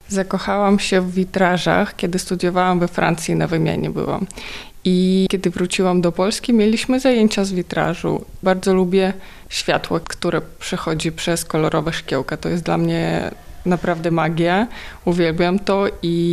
Zakochałam się w witrażach, kiedy studiowałam we Francji, na wymianie byłam. I kiedy wróciłam do Polski, mieliśmy zajęcia z witrażu. Bardzo lubię światło, które przechodzi przez kolorowe szkiełka. To jest dla mnie naprawdę magia. Uwielbiam to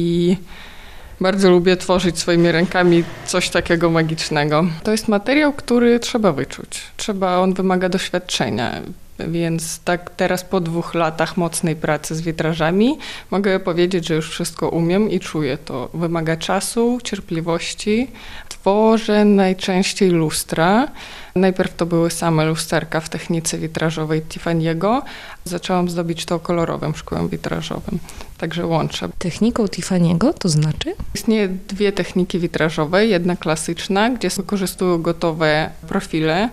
i bardzo lubię tworzyć swoimi rękami coś takiego magicznego. To jest materiał, który trzeba wyczuć. On wymaga doświadczenia. Więc tak teraz po 2 latach mocnej pracy z witrażami mogę powiedzieć, że już wszystko umiem i czuję to. Wymaga czasu, cierpliwości. Tworzę najczęściej lustra. Najpierw to były same lusterka w technice witrażowej Tiffany'ego. Zaczęłam zdobić to kolorowym szkłem witrażowym. Także łączę. Techniką Tiffany'ego to znaczy? Istnieje 2 techniki witrażowe. Jedna klasyczna, gdzie wykorzystują gotowe profile,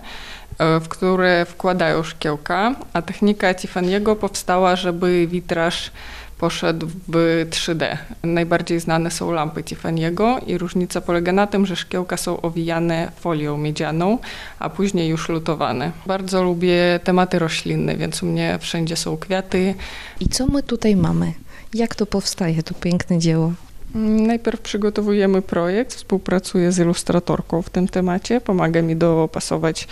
w które wkładają szkiełka, a technika Tiffany'ego powstała, żeby witraż poszedł w 3D. Najbardziej znane są lampy Tiffany'ego i różnica polega na tym, że szkiełka są owijane folią miedzianą, a później już lutowane. Bardzo lubię tematy roślinne, więc u mnie wszędzie są kwiaty. I co my tutaj mamy? Jak to powstaje, to piękne dzieło? Najpierw przygotowujemy projekt, współpracuję z ilustratorką w tym temacie, pomaga mi dopasować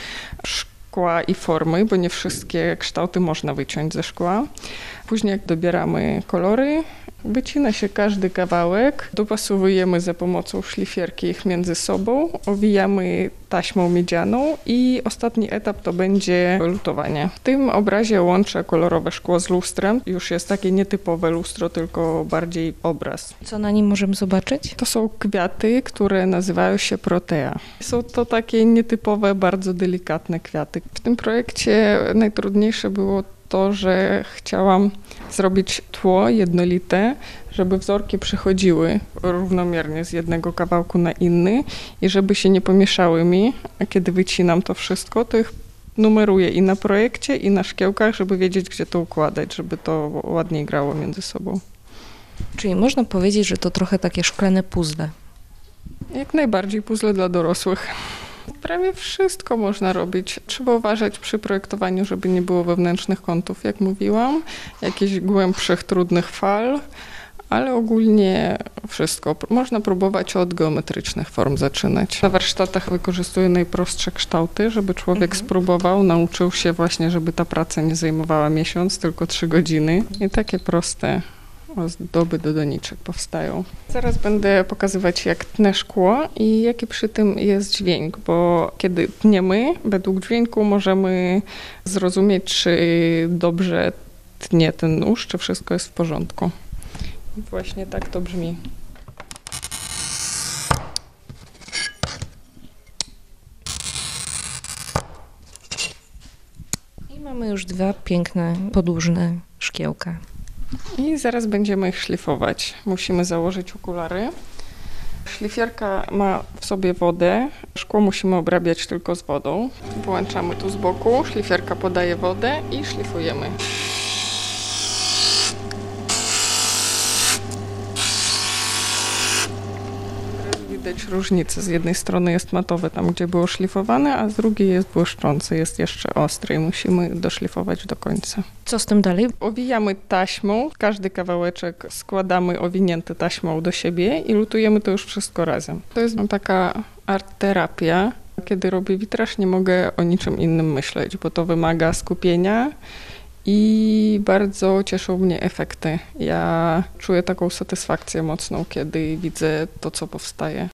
szkła i formy, bo nie wszystkie kształty można wyciąć ze szkła. Później jak dobieramy kolory, wycina się każdy kawałek, dopasowujemy za pomocą szlifierki ich między sobą, owijamy taśmą miedzianą i ostatni etap to będzie lutowanie. W tym obrazie łączę kolorowe szkło z lustrem. Już jest takie nietypowe lustro, tylko bardziej obraz. Co na nim możemy zobaczyć? To są kwiaty, które nazywają się protea. Są to takie nietypowe, bardzo delikatne kwiaty. W tym projekcie najtrudniejsze było to, że chciałam zrobić tło jednolite, żeby wzorki przechodziły równomiernie z jednego kawałku na inny i żeby się nie pomieszały mi, a kiedy wycinam to wszystko, to ich numeruję i na projekcie, i na szkiełkach, żeby wiedzieć, gdzie to układać, żeby to ładniej grało między sobą. Czyli można powiedzieć, że to trochę takie szklane puzzle. Jak najbardziej puzzle dla dorosłych. Prawie wszystko można robić. Trzeba uważać przy projektowaniu, żeby nie było wewnętrznych kątów, jak mówiłam, jakichś głębszych, trudnych fal, ale ogólnie wszystko. Można próbować od geometrycznych form zaczynać. Na warsztatach wykorzystuję najprostsze kształty, żeby człowiek spróbował, nauczył się właśnie, żeby ta praca nie zajmowała miesiąc, tylko 3 godziny. I takie proste ozdoby do doniczek powstają. Zaraz będę pokazywać, jak tnę szkło i jaki przy tym jest dźwięk, bo kiedy tniemy, według dźwięku możemy zrozumieć, czy dobrze tnie ten nóż, czy wszystko jest w porządku. I właśnie tak to brzmi. I mamy już 2 piękne, podłużne szkiełka. I zaraz będziemy ich szlifować. Musimy założyć okulary. Szlifierka ma w sobie wodę. Szkło musimy obrabiać tylko z wodą. Włączamy tu z boku, szlifierka podaje wodę i szlifujemy. Widać różnicę. Z jednej strony jest matowe tam, gdzie było szlifowane, a z drugiej jest błyszczące, jest jeszcze ostre i musimy doszlifować do końca. Co z tym dalej? Owijamy taśmą, każdy kawałeczek składamy owinięty taśmą do siebie i lutujemy to już wszystko razem. To jest taka art terapia. Kiedy robię witraż, nie mogę o niczym innym myśleć, bo to wymaga skupienia i bardzo cieszą mnie efekty. Ja czuję taką satysfakcję mocną, kiedy widzę to, co powstaje.